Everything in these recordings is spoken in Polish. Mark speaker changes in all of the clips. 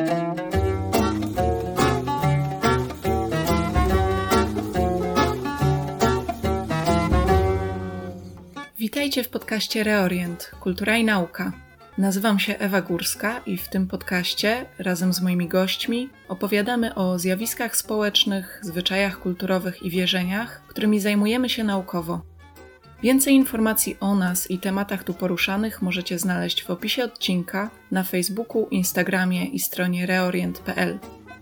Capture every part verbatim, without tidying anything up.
Speaker 1: Witajcie w podcaście Reorient – Kultura i Nauka. Nazywam się Ewa Górska i w tym podcaście razem z moimi gośćmi opowiadamy o zjawiskach społecznych, zwyczajach kulturowych i wierzeniach, którymi zajmujemy się naukowo. Więcej informacji o nas i tematach tu poruszanych możecie znaleźć w opisie odcinka na Facebooku, Instagramie i stronie reorient kropka p l.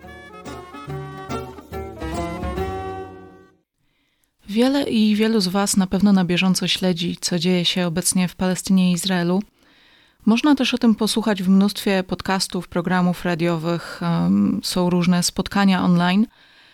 Speaker 1: Wiele i wielu z Was na pewno na bieżąco śledzi, co dzieje się obecnie w Palestynie i Izraelu. Można też o tym posłuchać w mnóstwie podcastów, programów radiowych, um, są różne spotkania online.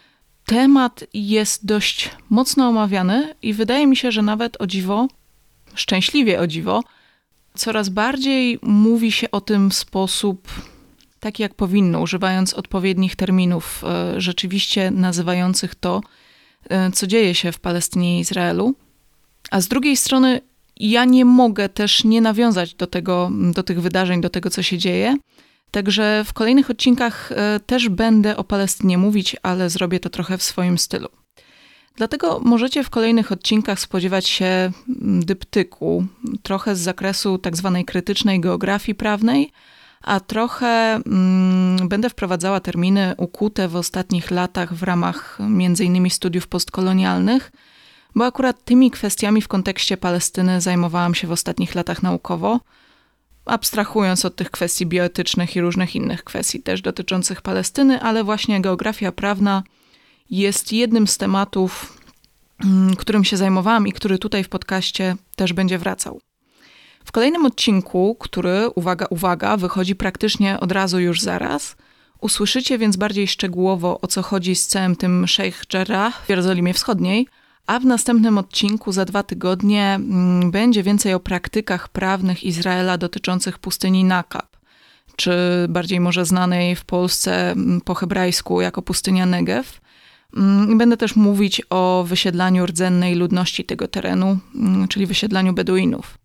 Speaker 1: Temat jest dość mocno omawiany i wydaje mi się, że nawet o dziwo, szczęśliwie o dziwo, coraz bardziej mówi się o tym w sposób taki jak powinno, używając odpowiednich terminów, e, rzeczywiście nazywających to, co dzieje się w Palestynie i Izraelu. A z drugiej strony ja nie mogę też nie nawiązać do tego, do tych wydarzeń, do tego, co się dzieje. Także w kolejnych odcinkach też będę o Palestynie mówić, ale zrobię to trochę w swoim stylu. Dlatego możecie w kolejnych odcinkach spodziewać się dyptyku, trochę z zakresu tak zwanej krytycznej geografii prawnej, a trochę mm, będę wprowadzała terminy ukute w ostatnich latach w ramach między innymi studiów postkolonialnych, bo akurat tymi kwestiami w kontekście Palestyny zajmowałam się w ostatnich latach naukowo, abstrahując od tych kwestii bioetycznych i różnych innych kwestii też dotyczących Palestyny, ale właśnie geografia prawna jest jednym z tematów, mm, którym się zajmowałam i który tutaj w podcaście też będzie wracał. W kolejnym odcinku, który, uwaga, uwaga, wychodzi praktycznie od razu już zaraz, usłyszycie więc bardziej szczegółowo, o co chodzi z całym tym Sheikh Jarrah w Jerozolimie Wschodniej, a w następnym odcinku za dwa tygodnie m, będzie więcej o praktykach prawnych Izraela dotyczących pustyni Nakab, czy bardziej może znanej w Polsce m, po hebrajsku jako pustynia Negev. M, będę też mówić o wysiedlaniu rdzennej ludności tego terenu, m, czyli wysiedlaniu Beduinów.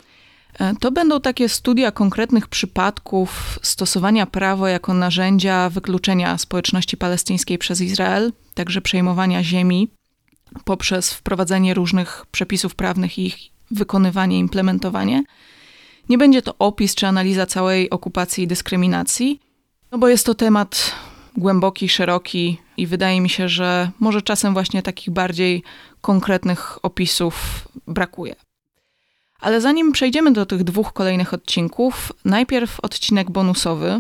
Speaker 1: To będą takie studia konkretnych przypadków stosowania prawa jako narzędzia wykluczenia społeczności palestyńskiej przez Izrael, także przejmowania ziemi poprzez wprowadzenie różnych przepisów prawnych i ich wykonywanie, implementowanie. Nie będzie to opis czy analiza całej okupacji i dyskryminacji, no bo jest to temat głęboki, szeroki i wydaje mi się, że może czasem właśnie takich bardziej konkretnych opisów brakuje. Ale zanim przejdziemy do tych dwóch kolejnych odcinków, najpierw odcinek bonusowy.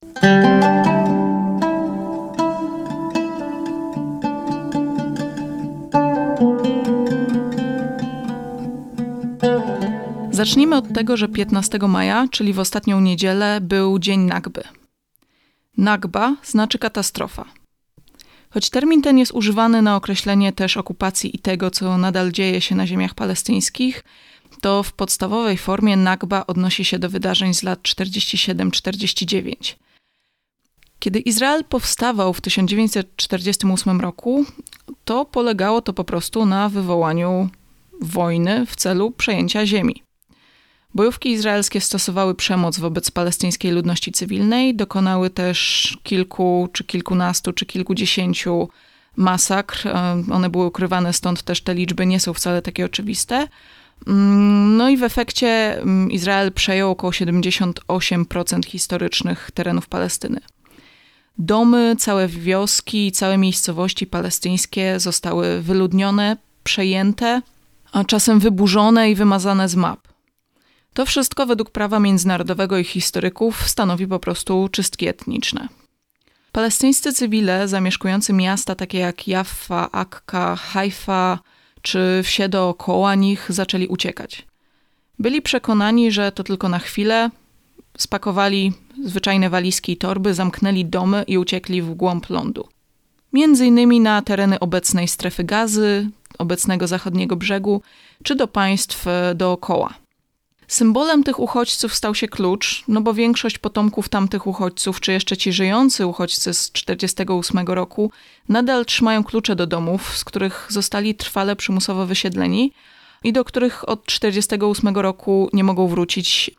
Speaker 1: Zacznijmy od tego, że piętnastego maja, czyli w ostatnią niedzielę, był Dzień Nakby. Nakba znaczy katastrofa. Choć termin ten jest używany na określenie też okupacji i tego, co nadal dzieje się na ziemiach palestyńskich, to w podstawowej formie Nakba odnosi się do wydarzeń z lat czterdziestego siódmego czterdziestego dziewiątego. Kiedy Izrael powstawał w tysiąc dziewięćset czterdziestym ósmym roku, to polegało to po prostu na wywołaniu wojny w celu przejęcia ziemi. Bojówki izraelskie stosowały przemoc wobec palestyńskiej ludności cywilnej, dokonały też kilku, czy kilkunastu, czy kilkudziesięciu masakr. One były ukrywane, stąd też te liczby nie są wcale takie oczywiste. No i w efekcie Izrael przejął około siedemdziesiąt osiem procent historycznych terenów Palestyny. Domy, całe wioski i całe miejscowości palestyńskie zostały wyludnione, przejęte, a czasem wyburzone i wymazane z map. To wszystko według prawa międzynarodowego i historyków stanowi po prostu czystki etniczne. Palestyńscy cywile zamieszkujący miasta takie jak Jaffa, Akka, Haifa czy wsie dookoła nich zaczęli uciekać. Byli przekonani, że to tylko na chwilę, spakowali zwyczajne walizki i torby, zamknęli domy i uciekli w głąb lądu. Między innymi na tereny obecnej strefy Gazy, obecnego zachodniego brzegu, czy do państw dookoła. Symbolem tych uchodźców stał się klucz, no bo większość potomków tamtych uchodźców, czy jeszcze ci żyjący uchodźcy z czterdziestego ósmego roku, nadal trzymają klucze do domów, z których zostali trwale przymusowo wysiedleni i do których od czterdziestego ósmego roku nie mogą wrócić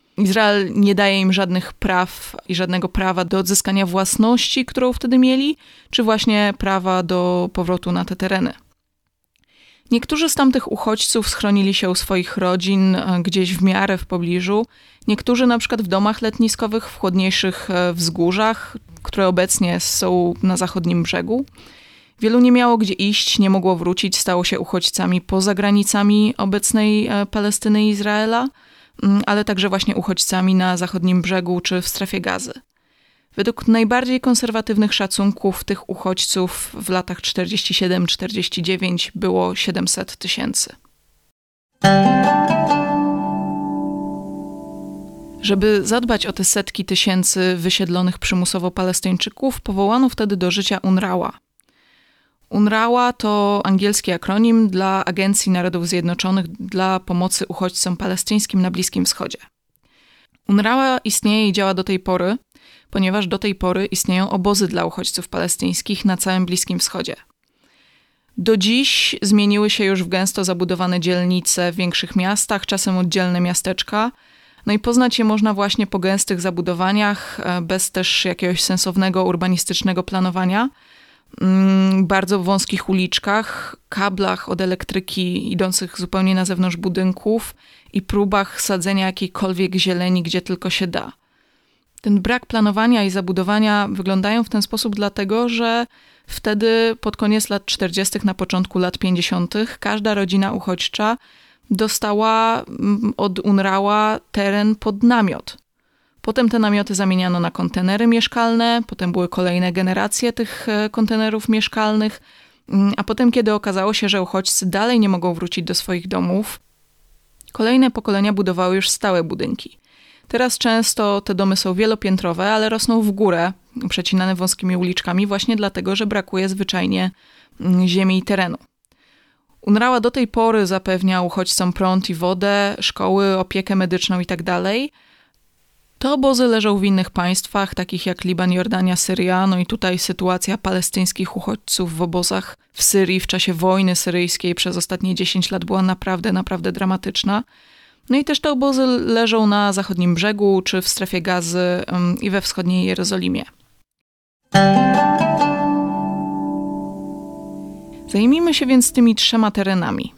Speaker 1: Izrael nie daje im żadnych praw i żadnego prawa do odzyskania własności, którą wtedy mieli, czy właśnie prawa do powrotu na te tereny. Niektórzy z tamtych uchodźców schronili się u swoich rodzin gdzieś w miarę w pobliżu. Niektórzy na przykład w domach letniskowych w chłodniejszych wzgórzach, które obecnie są na zachodnim brzegu. Wielu nie miało gdzie iść, nie mogło wrócić, stało się uchodźcami poza granicami obecnej Palestyny i Izraela, ale także właśnie uchodźcami na zachodnim brzegu czy w strefie Gazy. Według najbardziej konserwatywnych szacunków tych uchodźców w latach czterdziestym siódmym czterdziestym dziewiątym było siedemset tysięcy. Żeby zadbać o te setki tysięcy wysiedlonych przymusowo Palestyńczyków, powołano wtedy do życia UNRWA. UNRWA to angielski akronim dla Agencji Narodów Zjednoczonych dla pomocy uchodźcom palestyńskim na Bliskim Wschodzie. UNRWA istnieje i działa do tej pory, ponieważ do tej pory istnieją obozy dla uchodźców palestyńskich na całym Bliskim Wschodzie. Do dziś zmieniły się już w gęsto zabudowane dzielnice w większych miastach, czasem oddzielne miasteczka. No i poznać je można właśnie po gęstych zabudowaniach, bez też jakiegoś sensownego urbanistycznego planowania, bardzo wąskich uliczkach, kablach od elektryki idących zupełnie na zewnątrz budynków i próbach sadzenia jakiejkolwiek zieleni, gdzie tylko się da. Ten brak planowania i zabudowania wyglądają w ten sposób dlatego, że wtedy pod koniec lat czterdziestych, na początku lat pięćdziesiątych każda rodzina uchodźcza dostała od UNRWA teren pod namiot. Potem te namioty zamieniano na kontenery mieszkalne, potem były kolejne generacje tych kontenerów mieszkalnych, a potem, kiedy okazało się, że uchodźcy dalej nie mogą wrócić do swoich domów, kolejne pokolenia budowały już stałe budynki. Teraz często te domy są wielopiętrowe, ale rosną w górę, przecinane wąskimi uliczkami, właśnie dlatego, że brakuje zwyczajnie ziemi i terenu. UNRWA do tej pory zapewnia uchodźcom prąd i wodę, szkoły, opiekę medyczną itd. Te obozy leżą w innych państwach, takich jak Liban, Jordania, Syria, no i tutaj sytuacja palestyńskich uchodźców w obozach w Syrii w czasie wojny syryjskiej przez ostatnie dziesięć lat była naprawdę, naprawdę dramatyczna. No i też te obozy leżą na zachodnim brzegu, czy w strefie Gazy um, i we wschodniej Jerozolimie. Zajmijmy się więc tymi trzema terenami.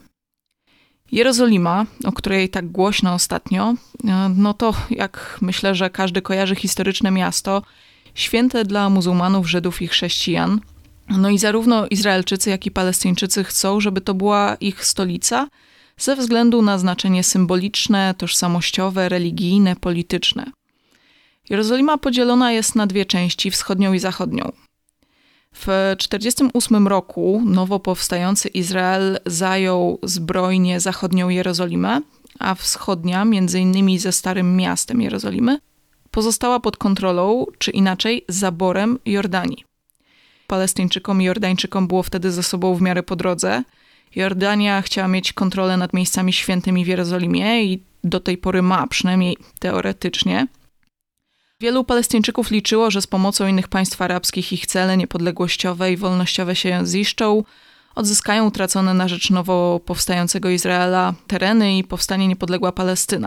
Speaker 1: Jerozolima, o której tak głośno ostatnio, no to jak myślę, że każdy kojarzy historyczne miasto, święte dla muzułmanów, Żydów i chrześcijan. No i zarówno Izraelczycy, jak i Palestyńczycy chcą, żeby to była ich stolica, ze względu na znaczenie symboliczne, tożsamościowe, religijne, polityczne. Jerozolima podzielona jest na dwie części, wschodnią i zachodnią. W tysiąc dziewięćset czterdziestym ósmym roku nowo powstający Izrael zajął zbrojnie zachodnią Jerozolimę, a wschodnia, między innymi ze Starym Miastem Jerozolimy, pozostała pod kontrolą, czy inaczej zaborem Jordanii. Palestyńczykom i Jordańczykom było wtedy ze sobą w miarę po drodze. Jordania chciała mieć kontrolę nad miejscami świętymi w Jerozolimie i do tej pory ma, przynajmniej teoretycznie. Wielu Palestyńczyków liczyło, że z pomocą innych państw arabskich ich cele niepodległościowe i wolnościowe się ziszczą, odzyskają utracone na rzecz nowo powstającego Izraela tereny i powstanie niepodległa Palestyna.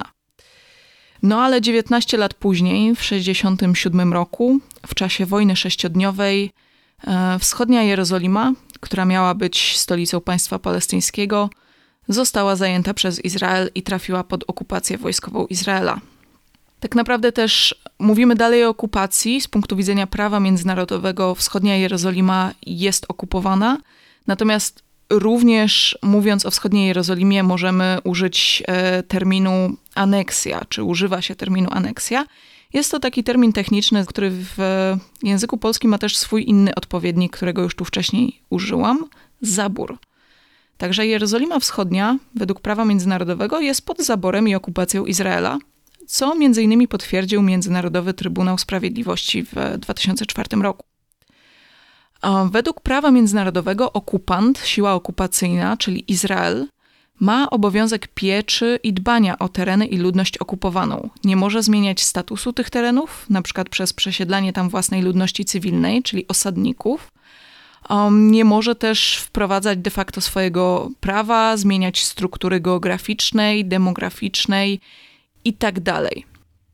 Speaker 1: No ale dziewiętnaście lat później, w tysiąc dziewięćset sześćdziesiątym siódmym roku, w czasie wojny sześciodniowej, e, wschodnia Jerozolima, która miała być stolicą państwa palestyńskiego, została zajęta przez Izrael i trafiła pod okupację wojskową Izraela. Tak naprawdę też mówimy dalej o okupacji. Z punktu widzenia prawa międzynarodowego wschodnia Jerozolima jest okupowana, natomiast również mówiąc o wschodniej Jerozolimie możemy użyć e, terminu aneksja, czy używa się terminu aneksja. Jest to taki termin techniczny, który w języku polskim ma też swój inny odpowiednik, którego już tu wcześniej użyłam, zabór. Także Jerozolima Wschodnia według prawa międzynarodowego jest pod zaborem i okupacją Izraela, co między innymi potwierdził Międzynarodowy Trybunał Sprawiedliwości w dwa tysiące czwartym roku. Według prawa międzynarodowego okupant, siła okupacyjna, czyli Izrael, ma obowiązek pieczy i dbania o tereny i ludność okupowaną. Nie może zmieniać statusu tych terenów, na przykład przez przesiedlanie tam własnej ludności cywilnej, czyli osadników. Um, nie może też wprowadzać de facto swojego prawa, zmieniać struktury geograficznej, demograficznej i tak dalej.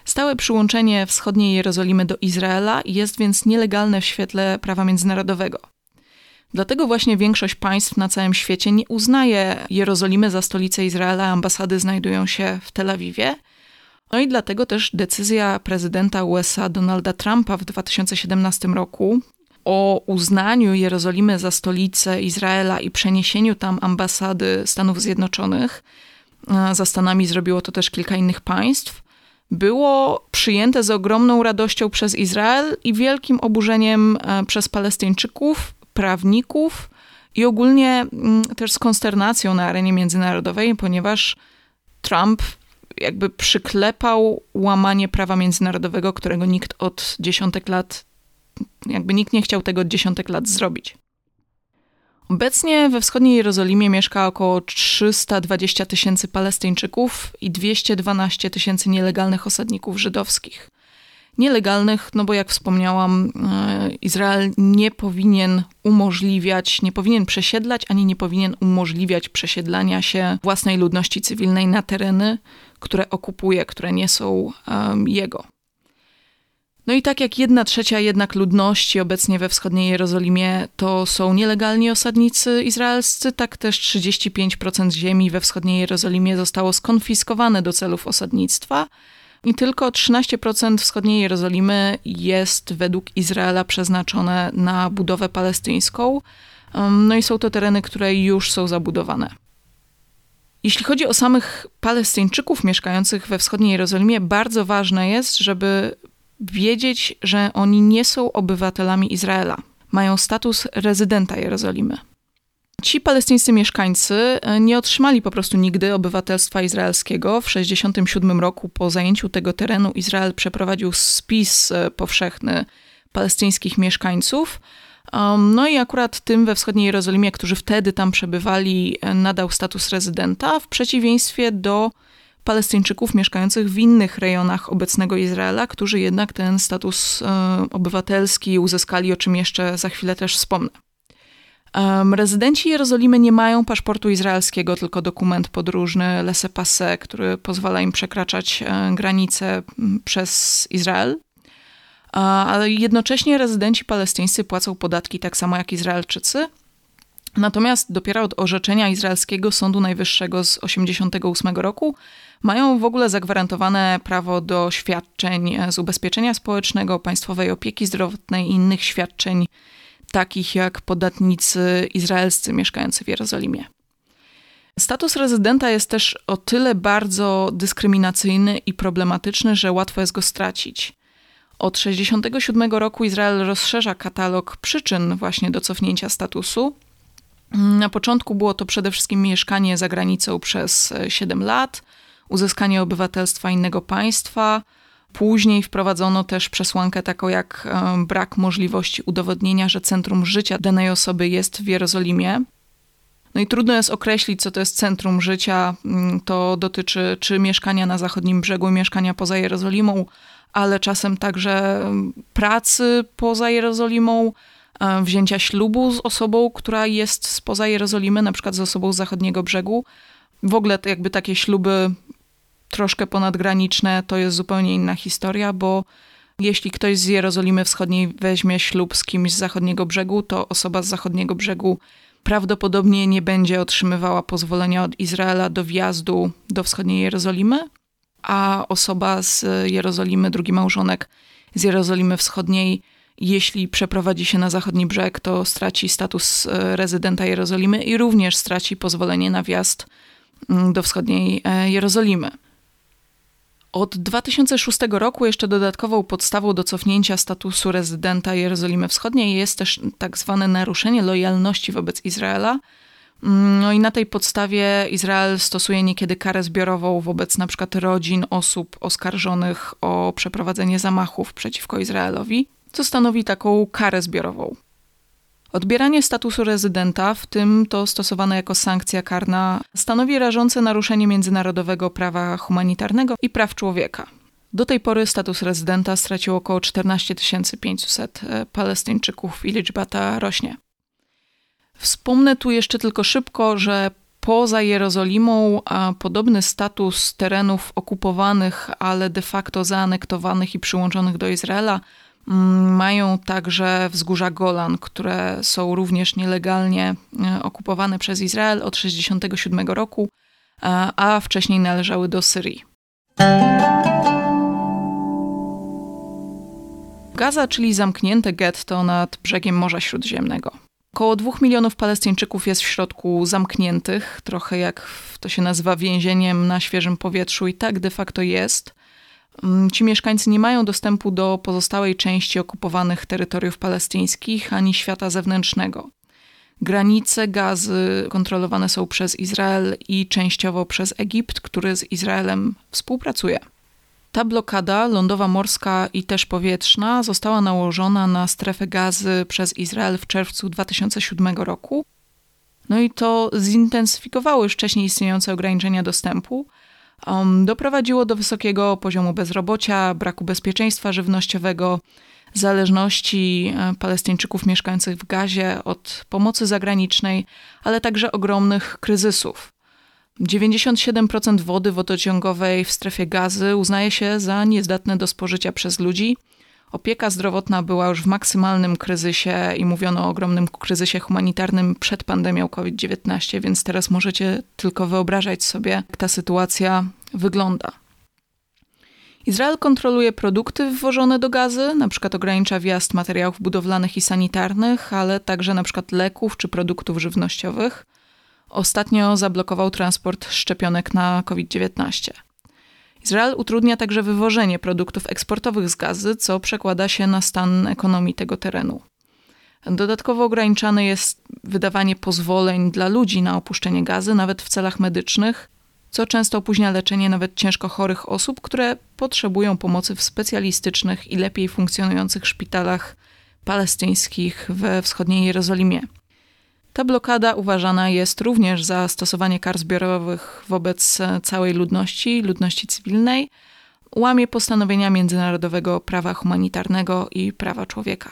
Speaker 1: Stałe przyłączenie wschodniej Jerozolimy do Izraela jest więc nielegalne w świetle prawa międzynarodowego. Dlatego właśnie większość państw na całym świecie nie uznaje Jerozolimy za stolicę Izraela, ambasady znajdują się w Tel Awiwie. No i dlatego też decyzja prezydenta U S A Donalda Trumpa w dwa tysiące siedemnastym roku o uznaniu Jerozolimy za stolicę Izraela i przeniesieniu tam ambasady Stanów Zjednoczonych, za Stanami zrobiło to też kilka innych państw, było przyjęte z ogromną radością przez Izrael i wielkim oburzeniem przez Palestyńczyków, prawników i ogólnie też z konsternacją na arenie międzynarodowej, ponieważ Trump jakby przyklepał łamanie prawa międzynarodowego, którego nikt od dziesiątek lat, jakby nikt nie chciał tego od dziesiątek lat zrobić. Obecnie we wschodniej Jerozolimie mieszka około trzysta dwadzieścia tysięcy Palestyńczyków i dwieście dwanaście tysięcy nielegalnych osadników żydowskich. Nielegalnych, no bo jak wspomniałam, Izrael nie powinien umożliwiać, nie powinien przesiedlać, ani nie powinien umożliwiać przesiedlania się własnej ludności cywilnej na tereny, które okupuje, które nie są um, jego. No i tak jak jedna trzecia jednak ludności obecnie we wschodniej Jerozolimie to są nielegalni osadnicy izraelscy, tak też trzydzieści pięć procent ziemi we wschodniej Jerozolimie zostało skonfiskowane do celów osadnictwa i tylko trzynaście procent wschodniej Jerozolimy jest według Izraela przeznaczone na budowę palestyńską. No i są to tereny, które już są zabudowane. Jeśli chodzi o samych Palestyńczyków mieszkających we wschodniej Jerozolimie, bardzo ważne jest, żeby wiedzieć, że oni nie są obywatelami Izraela. Mają status rezydenta Jerozolimy. Ci palestyńscy mieszkańcy nie otrzymali po prostu nigdy obywatelstwa izraelskiego. W tysiąc dziewięćset sześćdziesiątym siódmym roku po zajęciu tego terenu Izrael przeprowadził spis powszechny palestyńskich mieszkańców. No i akurat tym we wschodniej Jerozolimie, którzy wtedy tam przebywali, nadał status rezydenta w przeciwieństwie do Palestyńczyków mieszkających w innych rejonach obecnego Izraela, którzy jednak ten status e, obywatelski uzyskali, o czym jeszcze za chwilę też wspomnę. E, rezydenci Jerozolimy nie mają paszportu izraelskiego, tylko dokument podróżny laissez-passer, który pozwala im przekraczać e, granice przez Izrael. E, ale jednocześnie rezydenci palestyńscy płacą podatki tak samo jak Izraelczycy. Natomiast dopiero od orzeczenia izraelskiego Sądu Najwyższego z tysiąc dziewięćset osiemdziesiątego ósmego roku mają w ogóle zagwarantowane prawo do świadczeń z ubezpieczenia społecznego, państwowej opieki zdrowotnej i innych świadczeń, takich jak podatnicy izraelscy mieszkający w Jerozolimie. Status rezydenta jest też o tyle bardzo dyskryminacyjny i problematyczny, że łatwo jest go stracić. Od tysiąc dziewięćset sześćdziesiątego siódmego roku Izrael rozszerza katalog przyczyn właśnie do cofnięcia statusu. Na początku było to przede wszystkim mieszkanie za granicą przez siedem lat, uzyskanie obywatelstwa innego państwa. Później wprowadzono też przesłankę taką jak brak możliwości udowodnienia, że centrum życia danej osoby jest w Jerozolimie. No i trudno jest określić, co to jest centrum życia. To dotyczy czy mieszkania na zachodnim brzegu, mieszkania poza Jerozolimą, ale czasem także pracy poza Jerozolimą, wzięcia ślubu z osobą, która jest spoza Jerozolimy, na przykład z osobą z zachodniego brzegu. W ogóle to jakby takie śluby troszkę ponadgraniczne to jest zupełnie inna historia, bo jeśli ktoś z Jerozolimy Wschodniej weźmie ślub z kimś z zachodniego brzegu, to osoba z zachodniego brzegu prawdopodobnie nie będzie otrzymywała pozwolenia od Izraela do wjazdu do wschodniej Jerozolimy, a osoba z Jerozolimy, drugi małżonek z Jerozolimy Wschodniej, jeśli przeprowadzi się na zachodni brzeg, to straci status rezydenta Jerozolimy i również straci pozwolenie na wjazd do wschodniej Jerozolimy. Od dwa tysiące szóstego roku jeszcze dodatkową podstawą do cofnięcia statusu rezydenta Jerozolimy Wschodniej jest też tak zwane naruszenie lojalności wobec Izraela. No i na tej podstawie Izrael stosuje niekiedy karę zbiorową wobec na przykład rodzin osób oskarżonych o przeprowadzenie zamachów przeciwko Izraelowi, co stanowi taką karę zbiorową. Odbieranie statusu rezydenta, w tym to stosowane jako sankcja karna, stanowi rażące naruszenie międzynarodowego prawa humanitarnego i praw człowieka. Do tej pory status rezydenta straciło około czternaście tysięcy pięćset Palestyńczyków i liczba ta rośnie. Wspomnę tu jeszcze tylko szybko, że poza Jerozolimą a podobny status terenów okupowanych, ale de facto zaanektowanych i przyłączonych do Izraela mają także wzgórza Golan, które są również nielegalnie okupowane przez Izrael od tysiąc dziewięćset sześćdziesiątego siódmego roku, a wcześniej należały do Syrii. Gaza, czyli zamknięte getto nad brzegiem Morza Śródziemnego. Około dwóch milionów Palestyńczyków jest w środku zamkniętych, trochę jak to się nazywa więzieniem na świeżym powietrzu i tak de facto jest. Ci mieszkańcy nie mają dostępu do pozostałej części okupowanych terytoriów palestyńskich ani świata zewnętrznego. Granice Gazy kontrolowane są przez Izrael i częściowo przez Egipt, który z Izraelem współpracuje. Ta blokada lądowa, morska i też powietrzna została nałożona na strefę Gazy przez Izrael w czerwcu dwa tysiące siódmego roku. No i to zintensyfikowało już wcześniej istniejące ograniczenia dostępu. Um, doprowadziło do wysokiego poziomu bezrobocia, braku bezpieczeństwa żywnościowego, zależności Palestyńczyków mieszkających w Gazie od pomocy zagranicznej, ale także ogromnych kryzysów. dziewięćdziesiąt siedem procent wody wodociągowej w strefie Gazy uznaje się za niezdatne do spożycia przez ludzi. Opieka zdrowotna była już w maksymalnym kryzysie i mówiono o ogromnym kryzysie humanitarnym przed pandemią kowid dziewiętnaście, więc teraz możecie tylko wyobrażać sobie, jak ta sytuacja wygląda. Izrael kontroluje produkty wwożone do Gazy, na przykład ogranicza wjazd materiałów budowlanych i sanitarnych, ale także na przykład leków czy produktów żywnościowych. Ostatnio zablokował transport szczepionek na kowid dziewiętnaście. Izrael utrudnia także wywożenie produktów eksportowych z Gazy, co przekłada się na stan ekonomii tego terenu. Dodatkowo ograniczane jest wydawanie pozwoleń dla ludzi na opuszczenie Gazy, nawet w celach medycznych, co często opóźnia leczenie nawet ciężko chorych osób, które potrzebują pomocy w specjalistycznych i lepiej funkcjonujących szpitalach palestyńskich we wschodniej Jerozolimie. Ta blokada uważana jest również za stosowanie kar zbiorowych wobec całej ludności, ludności cywilnej, łamie postanowienia międzynarodowego prawa humanitarnego i prawa człowieka.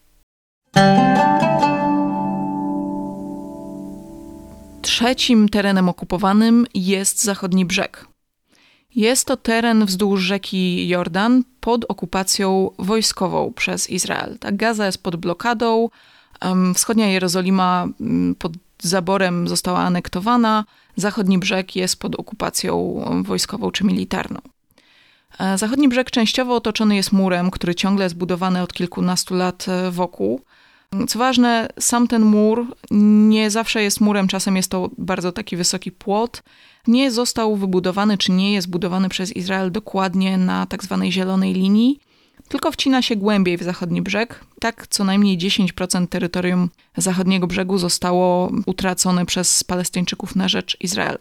Speaker 1: Trzecim terenem okupowanym jest zachodni brzeg. Jest to teren wzdłuż rzeki Jordan pod okupacją wojskową przez Izrael. Ta Gaza jest pod blokadą, wschodnia Jerozolima pod zaborem została anektowana, zachodni brzeg jest pod okupacją wojskową czy militarną. Zachodni brzeg częściowo otoczony jest murem, który ciągle jest budowany od kilkunastu lat wokół. Co ważne, sam ten mur nie zawsze jest murem, czasem jest to bardzo taki wysoki płot. Nie został wybudowany, czy nie jest budowany przez Izrael dokładnie na tak zwanej zielonej linii, tylko wcina się głębiej w zachodni brzeg. Tak co najmniej dziesięć procent terytorium zachodniego brzegu zostało utracone przez Palestyńczyków na rzecz Izraela.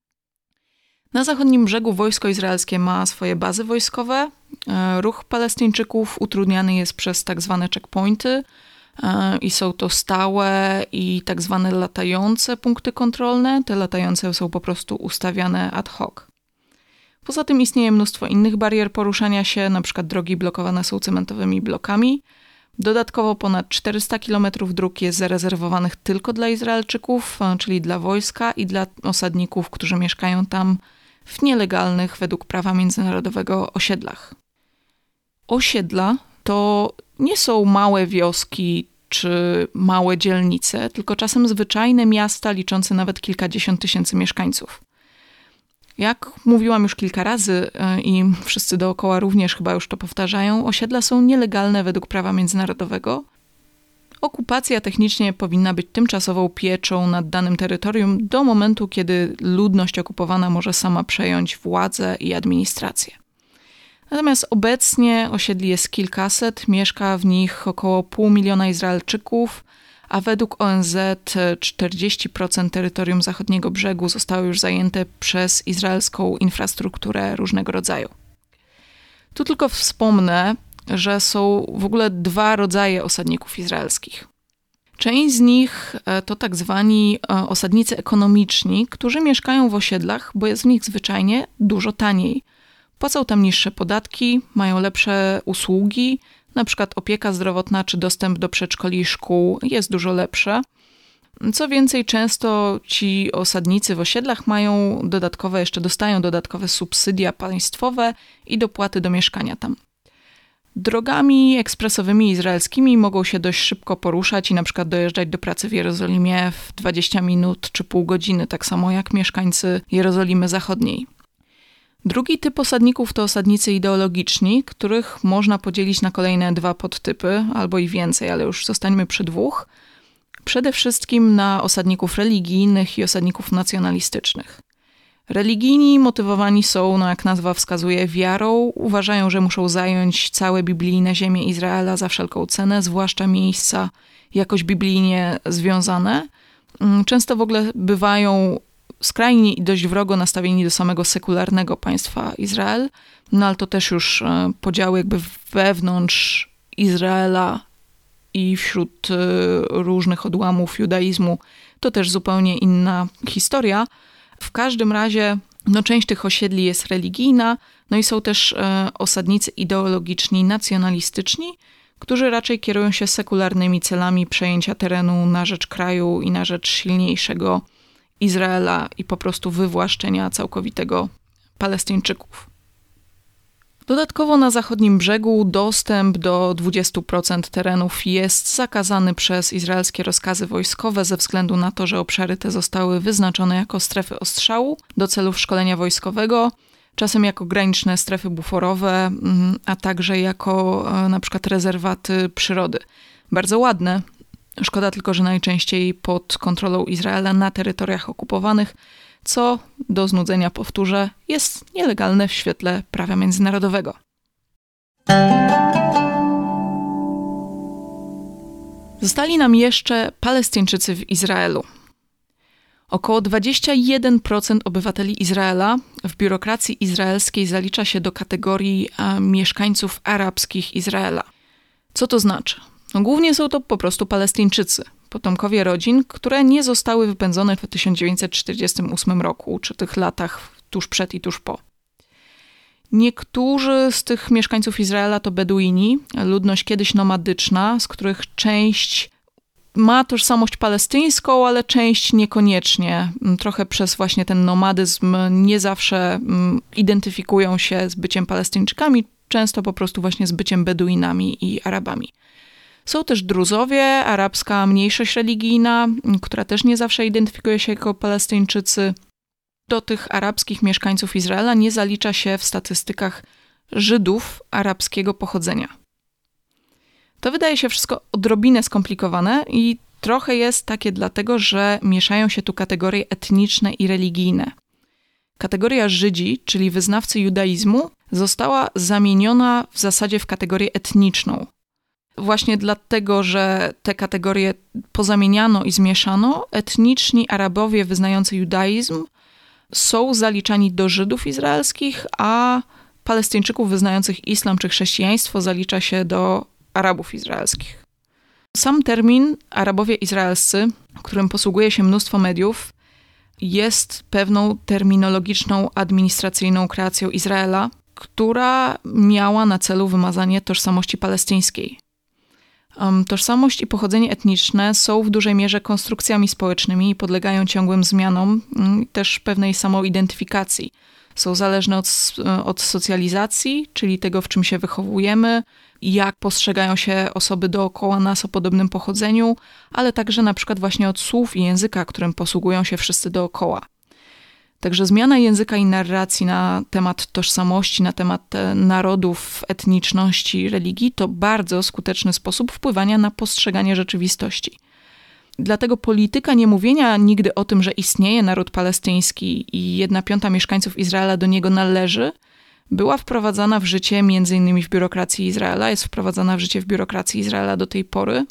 Speaker 1: Na zachodnim brzegu wojsko izraelskie ma swoje bazy wojskowe. Ruch Palestyńczyków utrudniany jest przez tak zwane checkpointy i są to stałe i tak zwane latające punkty kontrolne. Te latające są po prostu ustawiane ad hoc. Poza tym istnieje mnóstwo innych barier poruszania się, np. drogi blokowane są cementowymi blokami. Dodatkowo ponad czterysta kilometrów dróg jest zarezerwowanych tylko dla Izraelczyków, czyli dla wojska i dla osadników, którzy mieszkają tam w nielegalnych według prawa międzynarodowego osiedlach. Osiedla to nie są małe wioski czy małe dzielnice, tylko czasem zwyczajne miasta liczące nawet kilkadziesiąt tysięcy mieszkańców. Jak mówiłam już kilka razy i wszyscy dookoła również chyba już to powtarzają, osiedla są nielegalne według prawa międzynarodowego. Okupacja technicznie powinna być tymczasową pieczą nad danym terytorium do momentu, kiedy ludność okupowana może sama przejąć władzę i administrację. Natomiast obecnie osiedli jest kilkaset, mieszka w nich około pół miliona Izraelczyków, a według O N Z czterdzieści procent terytorium zachodniego brzegu zostało już zajęte przez izraelską infrastrukturę różnego rodzaju. Tu tylko wspomnę, że są w ogóle dwa rodzaje osadników izraelskich. Część z nich to tak zwani osadnicy ekonomiczni, którzy mieszkają w osiedlach, bo jest w nich zwyczajnie dużo taniej. Płacą tam niższe podatki, mają lepsze usługi, na przykład opieka zdrowotna czy dostęp do przedszkoli i szkół jest dużo lepsze. Co więcej, często ci osadnicy w osiedlach mają dodatkowe, jeszcze dostają dodatkowe subsydia państwowe i dopłaty do mieszkania tam. Drogami ekspresowymi izraelskimi mogą się dość szybko poruszać i na przykład dojeżdżać do pracy w Jerozolimie w dwadzieścia minut czy pół godziny, tak samo jak mieszkańcy Jerozolimy Zachodniej. Drugi typ osadników to osadnicy ideologiczni, których można podzielić na kolejne dwa podtypy, albo i więcej, ale już zostańmy przy dwóch. Przede wszystkim na osadników religijnych i osadników nacjonalistycznych. Religijni motywowani są, no jak nazwa wskazuje, wiarą. Uważają, że muszą zająć całe biblijne ziemię Izraela za wszelką cenę, zwłaszcza miejsca jakoś biblijnie związane. Często w ogóle bywają skrajnie i dość wrogo nastawieni do samego sekularnego państwa Izrael, no ale to też już podziały jakby wewnątrz Izraela i wśród różnych odłamów judaizmu to też zupełnie inna historia. W każdym razie no, część tych osiedli jest religijna, no i są też e, osadnicy ideologiczni, nacjonalistyczni, którzy raczej kierują się sekularnymi celami przejęcia terenu na rzecz kraju i na rzecz silniejszego Izraela i po prostu wywłaszczenia całkowitego Palestyńczyków. Dodatkowo na zachodnim brzegu dostęp do dwudziestu procent terenów jest zakazany przez izraelskie rozkazy wojskowe ze względu na to, że obszary te zostały wyznaczone jako strefy ostrzału do celów szkolenia wojskowego, czasem jako graniczne strefy buforowe, a także jako na przykład rezerwaty przyrody. Bardzo ładne. Szkoda tylko, że najczęściej pod kontrolą Izraela na terytoriach okupowanych, co, do znudzenia powtórzę, jest nielegalne w świetle prawa międzynarodowego. Zostali nam jeszcze Palestyńczycy w Izraelu. Około dwadzieścia jeden procent obywateli Izraela w biurokracji izraelskiej zalicza się do kategorii a, mieszkańców arabskich Izraela. Co to znaczy? No, głównie są to po prostu Palestyńczycy, potomkowie rodzin, które nie zostały wypędzone w tysiąc dziewięćset czterdziestym ósmym roku, czy tych latach tuż przed i tuż po. Niektórzy z tych mieszkańców Izraela to Beduini, ludność kiedyś nomadyczna, z których część ma tożsamość palestyńską, ale część niekoniecznie. Trochę przez właśnie ten nomadyzm nie zawsze identyfikują się z byciem Palestyńczykami, często po prostu właśnie z byciem Beduinami i Arabami. Są też Druzowie, arabska mniejszość religijna, która też nie zawsze identyfikuje się jako Palestyńczycy. Do tych arabskich mieszkańców Izraela nie zalicza się w statystykach Żydów arabskiego pochodzenia. To wydaje się wszystko odrobinę skomplikowane i trochę jest takie dlatego, że mieszają się tu kategorie etniczne i religijne. Kategoria Żydzi, czyli wyznawcy judaizmu, została zamieniona w zasadzie w kategorię etniczną. Właśnie dlatego, że te kategorie pozamieniano i zmieszano, etniczni Arabowie wyznający judaizm są zaliczani do Żydów izraelskich, a Palestyńczyków wyznających islam czy chrześcijaństwo zalicza się do Arabów izraelskich. Sam termin Arabowie izraelscy, którym posługuje się mnóstwo mediów, jest pewną terminologiczną, administracyjną kreacją Izraela, która miała na celu wymazanie tożsamości palestyńskiej. Um, tożsamość i pochodzenie etniczne są w dużej mierze konstrukcjami społecznymi i podlegają ciągłym zmianom, um, też pewnej samoidentyfikacji. Są zależne od, od socjalizacji, czyli tego, w czym się wychowujemy, jak postrzegają się osoby dookoła nas o podobnym pochodzeniu, ale także na przykład właśnie od słów i języka, którym posługują się wszyscy dookoła. Także zmiana języka i narracji na temat tożsamości, na temat narodów, etniczności, religii to bardzo skuteczny sposób wpływania na postrzeganie rzeczywistości. Dlatego polityka niemówienia nigdy o tym, że istnieje naród palestyński i jedna piąta mieszkańców Izraela do niego należy, była wprowadzana w życie między innymi w biurokracji Izraela, jest wprowadzana w życie w biurokracji Izraela do tej pory.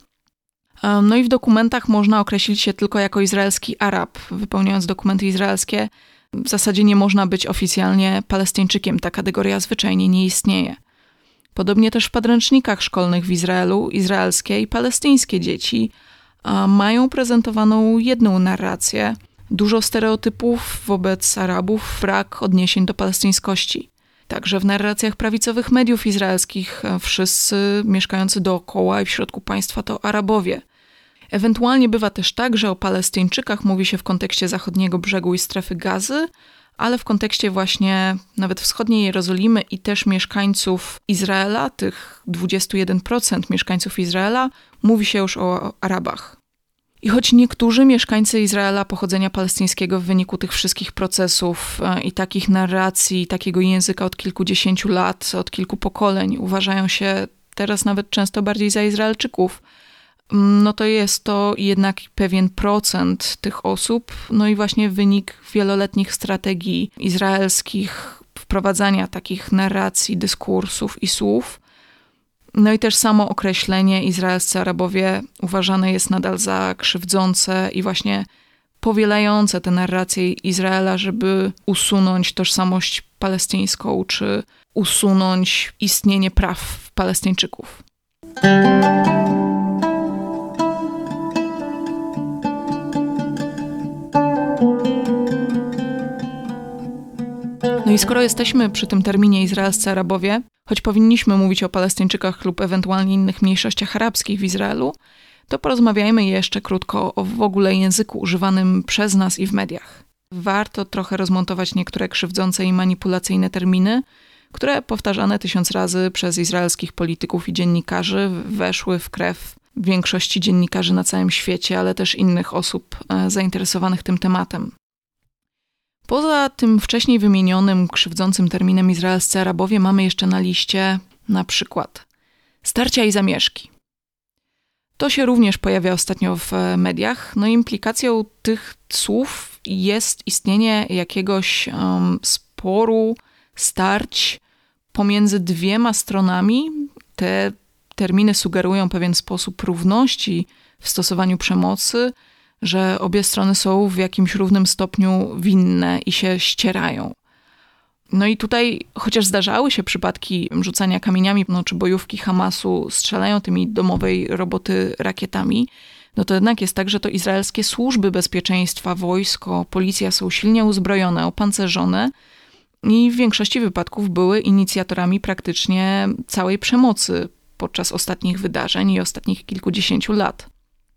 Speaker 1: No i w dokumentach można określić się tylko jako izraelski Arab. Wypełniając dokumenty izraelskie, w zasadzie nie można być oficjalnie Palestyńczykiem. Ta kategoria zwyczajnie nie istnieje. Podobnie też w podręcznikach szkolnych w Izraelu izraelskie i palestyńskie dzieci mają prezentowaną jedną narrację. Dużo stereotypów wobec Arabów, brak odniesień do palestyńskości. Także w narracjach prawicowych mediów izraelskich wszyscy mieszkający dookoła i w środku państwa to Arabowie. Ewentualnie bywa też tak, że o Palestyńczykach mówi się w kontekście zachodniego brzegu i strefy Gazy, ale w kontekście właśnie nawet wschodniej Jerozolimy i też mieszkańców Izraela, tych dwadzieścia jeden procent mieszkańców Izraela, mówi się już o Arabach. I choć niektórzy mieszkańcy Izraela pochodzenia palestyńskiego w wyniku tych wszystkich procesów i takich narracji, takiego języka od kilkudziesięciu lat, od kilku pokoleń uważają się teraz nawet często bardziej za Izraelczyków, no to jest to jednak pewien procent tych osób, no i właśnie wynik wieloletnich strategii izraelskich, wprowadzania takich narracji, dyskursów i słów. No i też samo określenie izraelscy Arabowie uważane jest nadal za krzywdzące i właśnie powielające te narracje Izraela, żeby usunąć tożsamość palestyńską, czy usunąć istnienie praw Palestyńczyków. No i skoro jesteśmy przy tym terminie izraelscy Arabowie, choć powinniśmy mówić o Palestyńczykach lub ewentualnie innych mniejszościach arabskich w Izraelu, to porozmawiajmy jeszcze krótko o w ogóle języku używanym przez nas i w mediach. Warto trochę rozmontować niektóre krzywdzące i manipulacyjne terminy, które powtarzane tysiąc razy przez izraelskich polityków i dziennikarzy weszły w krew większości dziennikarzy na całym świecie, ale też innych osób zainteresowanych tym tematem. Poza tym wcześniej wymienionym, krzywdzącym terminem izraelscy Arabowie mamy jeszcze na liście na przykład starcia i zamieszki. To się również pojawia ostatnio w mediach. No i implikacją tych słów jest istnienie jakiegoś um, sporu, starć pomiędzy dwiema stronami. Te terminy sugerują pewien sposób równości w stosowaniu przemocy, że obie strony są w jakimś równym stopniu winne i się ścierają. No i tutaj, chociaż zdarzały się przypadki rzucania kamieniami, no, czy bojówki Hamasu strzelają tymi domowej roboty rakietami, no to jednak jest tak, że to izraelskie służby bezpieczeństwa, wojsko, policja są silnie uzbrojone, opancerzone i w większości wypadków były inicjatorami praktycznie całej przemocy podczas ostatnich wydarzeń i ostatnich kilkudziesięciu lat.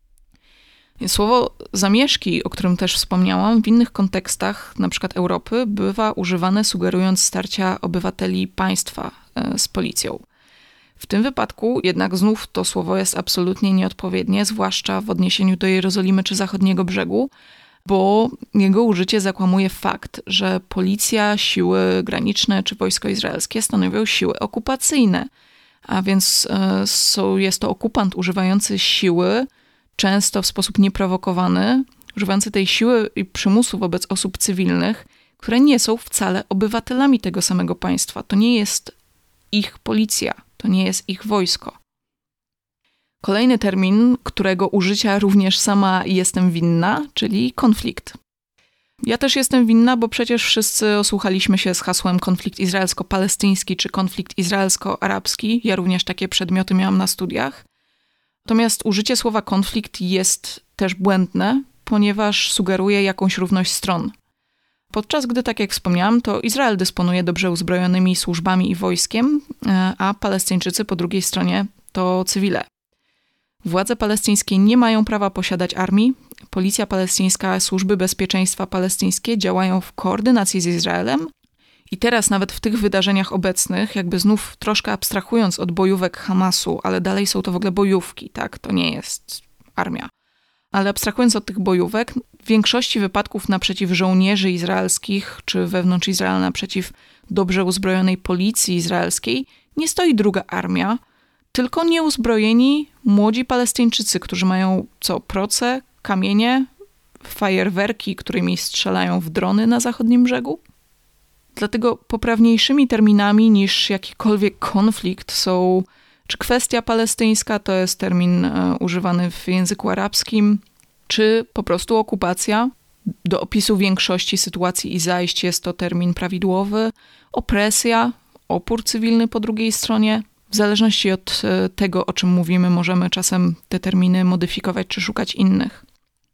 Speaker 1: Słowo zamieszki, o którym też wspomniałam, w innych kontekstach, na przykład Europy, bywa używane sugerując starcia obywateli państwa z policją. W tym wypadku jednak znów to słowo jest absolutnie nieodpowiednie, zwłaszcza w odniesieniu do Jerozolimy czy zachodniego brzegu, bo jego użycie zakłamuje fakt, że policja, siły graniczne czy wojsko izraelskie stanowią siły okupacyjne, a więc są, jest to okupant używający siły, często w sposób nieprawokowany, używający tej siły i przymusu wobec osób cywilnych, które nie są wcale obywatelami tego samego państwa. To nie jest ich policja, to nie jest ich wojsko. Kolejny termin, którego użycia również sama jestem winna, czyli konflikt. Ja też jestem winna, bo przecież wszyscy osłuchaliśmy się z hasłem konflikt izraelsko-palestyński czy konflikt izraelsko-arabski. Ja również takie przedmioty miałam na studiach. Natomiast użycie słowa konflikt jest też błędne, ponieważ sugeruje jakąś równość stron. Podczas gdy, tak jak wspomniałam, to Izrael dysponuje dobrze uzbrojonymi służbami i wojskiem, a Palestyńczycy po drugiej stronie to cywile. Władze palestyńskie nie mają prawa posiadać armii. Policja palestyńska, służby bezpieczeństwa palestyńskie działają w koordynacji z Izraelem. I teraz nawet w tych wydarzeniach obecnych, jakby znów troszkę abstrahując od bojówek Hamasu, ale dalej są to w ogóle bojówki, tak? To nie jest armia. Ale abstrahując od tych bojówek, w większości wypadków naprzeciw żołnierzy izraelskich, czy wewnątrz Izraela naprzeciw dobrze uzbrojonej policji izraelskiej, nie stoi druga armia, tylko nieuzbrojeni młodzi Palestyńczycy, którzy mają co proce, kamienie, fajerwerki, którymi strzelają w drony na zachodnim brzegu. Dlatego poprawniejszymi terminami niż jakikolwiek konflikt są, czy kwestia palestyńska, to jest termin e, używany w języku arabskim, czy po prostu okupacja. Do opisu większości sytuacji i zajść jest to termin prawidłowy. Opresja, opór cywilny po drugiej stronie. W zależności od e, tego, o czym mówimy, możemy czasem te terminy modyfikować czy szukać innych.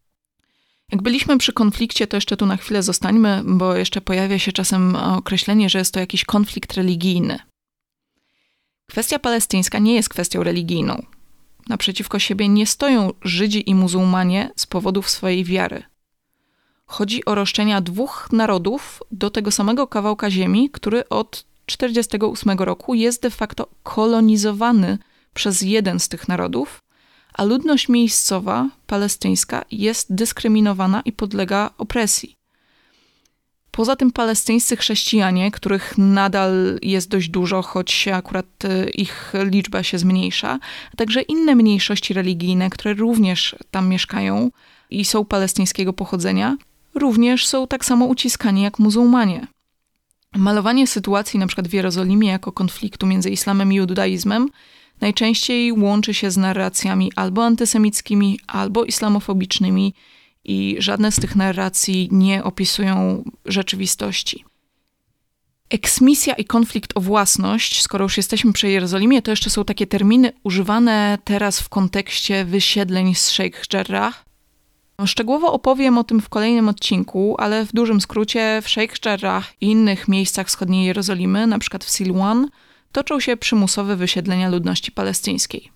Speaker 1: Jak byliśmy przy konflikcie, to jeszcze tu na chwilę zostańmy, bo jeszcze pojawia się czasem określenie, że jest to jakiś konflikt religijny. Kwestia palestyńska nie jest kwestią religijną. Naprzeciwko siebie nie stoją Żydzi i muzułmanie z powodów swojej wiary. Chodzi o roszczenia dwóch narodów do tego samego kawałka ziemi, który od tysiąc dziewięćset czterdziestego ósmego roku jest de facto kolonizowany przez jeden z tych narodów, a ludność miejscowa, palestyńska, jest dyskryminowana i podlega opresji. Poza tym palestyńscy chrześcijanie, których nadal jest dość dużo, choć akurat ich liczba się zmniejsza, a także inne mniejszości religijne, które również tam mieszkają i są palestyńskiego pochodzenia, również są tak samo uciskani jak muzułmanie. Malowanie sytuacji np. w Jerozolimie jako konfliktu między islamem i judaizmem najczęściej łączy się z narracjami albo antysemickimi, albo islamofobicznymi i żadne z tych narracji nie opisują rzeczywistości. Eksmisja i konflikt o własność, skoro już jesteśmy przy Jerozolimie, to jeszcze są takie terminy używane teraz w kontekście wysiedleń z Szejch Dżarrah. Szczegółowo opowiem o tym w kolejnym odcinku, ale w dużym skrócie w Szejch Dżarrah i innych miejscach wschodniej Jerozolimy, np. w Silwan, toczą się przymusowe wysiedlenia ludności palestyńskiej.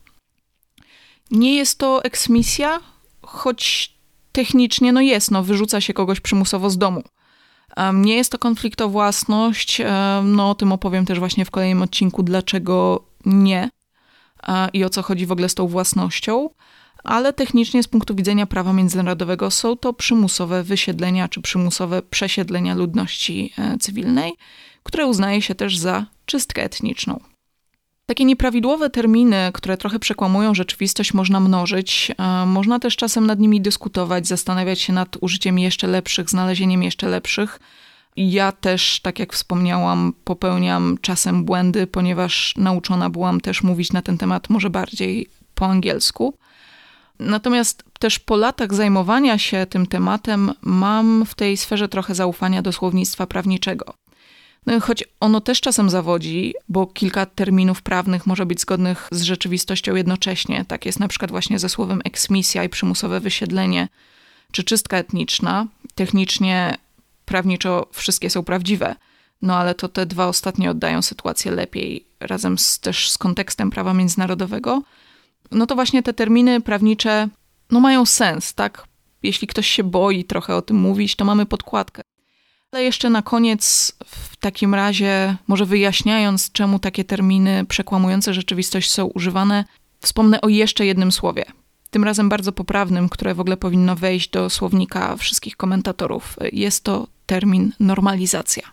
Speaker 1: Nie jest to eksmisja, choć technicznie no jest, no wyrzuca się kogoś przymusowo z domu. Nie jest to konflikt o własność, no o tym opowiem też właśnie w kolejnym odcinku, dlaczego nie i o co chodzi w ogóle z tą własnością, ale technicznie z punktu widzenia prawa międzynarodowego są to przymusowe wysiedlenia czy przymusowe przesiedlenia ludności cywilnej, które uznaje się też za czystkę etniczną. Takie nieprawidłowe terminy, które trochę przekłamują rzeczywistość, można mnożyć. Można też czasem nad nimi dyskutować, zastanawiać się nad użyciem jeszcze lepszych, znalezieniem jeszcze lepszych. Ja też, tak jak wspomniałam, popełniam czasem błędy, ponieważ nauczona byłam też mówić na ten temat może bardziej po angielsku. Natomiast też po latach zajmowania się tym tematem mam w tej sferze trochę zaufania do słownictwa prawniczego. No, choć ono też czasem zawodzi, bo kilka terminów prawnych może być zgodnych z rzeczywistością jednocześnie. Tak jest na przykład właśnie ze słowem eksmisja i przymusowe wysiedlenie, czy czystka etniczna. Technicznie, prawniczo wszystkie są prawdziwe, no ale to te dwa ostatnie oddają sytuację lepiej, razem z, też z kontekstem prawa międzynarodowego. No to właśnie te terminy prawnicze no mają sens, tak? Jeśli ktoś się boi trochę o tym mówić, to mamy podkładkę. Ale jeszcze na koniec, w takim razie, może wyjaśniając, czemu takie terminy przekłamujące rzeczywistość są używane, wspomnę o jeszcze jednym słowie. Tym razem bardzo poprawnym, które w ogóle powinno wejść do słownika wszystkich komentatorów. Jest to termin normalizacja.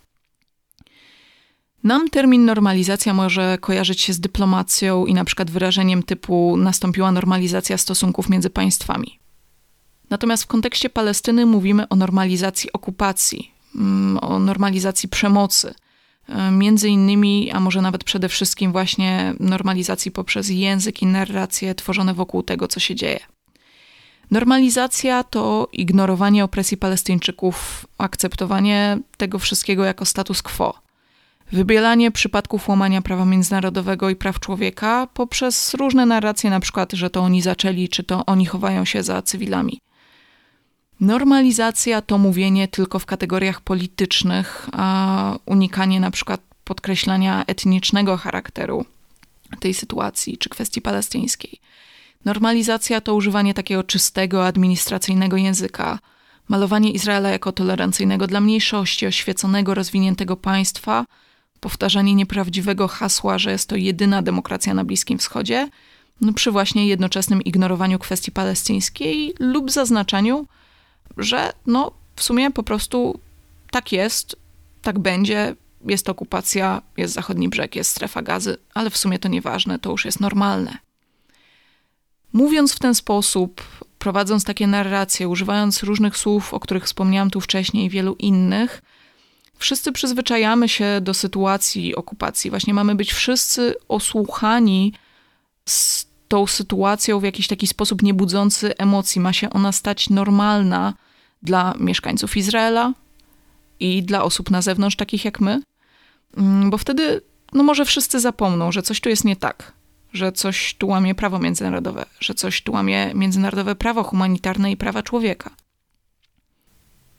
Speaker 1: Nam termin normalizacja może kojarzyć się z dyplomacją i na przykład wyrażeniem typu nastąpiła normalizacja stosunków między państwami. Natomiast w kontekście Palestyny mówimy o normalizacji okupacji, o normalizacji przemocy, między innymi, a może nawet przede wszystkim właśnie normalizacji poprzez język i narracje tworzone wokół tego, co się dzieje. Normalizacja to ignorowanie opresji Palestyńczyków, akceptowanie tego wszystkiego jako status quo, wybielanie przypadków łamania prawa międzynarodowego i praw człowieka poprzez różne narracje, na przykład, że to oni zaczęli, czy to oni chowają się za cywilami. Normalizacja to mówienie tylko w kategoriach politycznych, a unikanie na przykład podkreślania etnicznego charakteru tej sytuacji czy kwestii palestyńskiej. Normalizacja to używanie takiego czystego, administracyjnego języka, malowanie Izraela jako tolerancyjnego dla mniejszości, oświeconego, rozwiniętego państwa, powtarzanie nieprawdziwego hasła, że jest to jedyna demokracja na Bliskim Wschodzie, no przy właśnie jednoczesnym ignorowaniu kwestii palestyńskiej lub zaznaczaniu, że no w sumie po prostu tak jest, tak będzie, jest okupacja, jest Zachodni Brzeg, jest strefa Gazy, ale w sumie to nieważne, to już jest normalne. Mówiąc w ten sposób, prowadząc takie narracje, używając różnych słów, o których wspomniałam tu wcześniej i wielu innych, wszyscy przyzwyczajamy się do sytuacji okupacji. Właśnie mamy być wszyscy osłuchani z tą sytuacją w jakiś taki sposób niebudzący emocji. Ma się ona stać normalna dla mieszkańców Izraela i dla osób na zewnątrz, takich jak my, bo wtedy no może wszyscy zapomną, że coś tu jest nie tak, że coś tu łamie prawo międzynarodowe, że coś tu łamie międzynarodowe prawo humanitarne i prawa człowieka.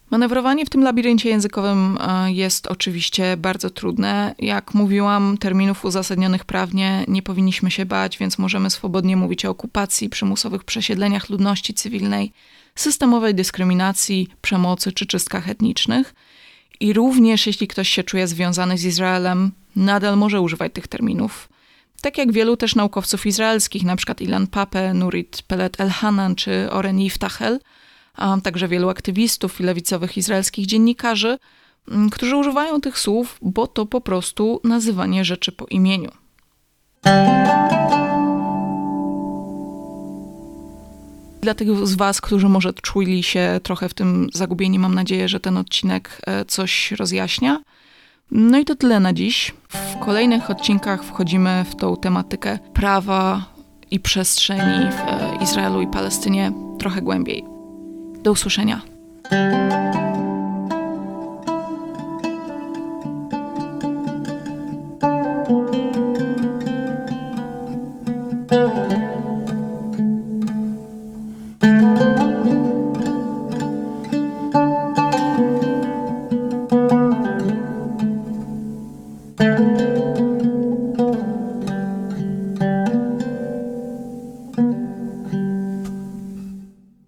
Speaker 1: Manewrowanie w tym labiryncie językowym jest oczywiście bardzo trudne. Jak mówiłam, terminów uzasadnionych prawnie nie powinniśmy się bać, więc możemy swobodnie mówić o okupacji, przymusowych przesiedleniach ludności cywilnej, systemowej dyskryminacji, przemocy czy czystkach etnicznych. I również jeśli ktoś się czuje związany z Izraelem, nadal może używać tych terminów. Tak jak wielu też naukowców izraelskich, np. Ilan Pappé, Nurit Pelet-Elhanan czy Oren Yiftachel, a także wielu aktywistów i lewicowych izraelskich dziennikarzy, którzy używają tych słów, bo to po prostu nazywanie rzeczy po imieniu. Dla tych z was, którzy może czuli się trochę w tym zagubieni, mam nadzieję, że ten odcinek coś rozjaśnia. No i to tyle na dziś. W kolejnych odcinkach wchodzimy w tą tematykę prawa i przestrzeni w Izraelu i Palestynie trochę głębiej. Do usłyszenia.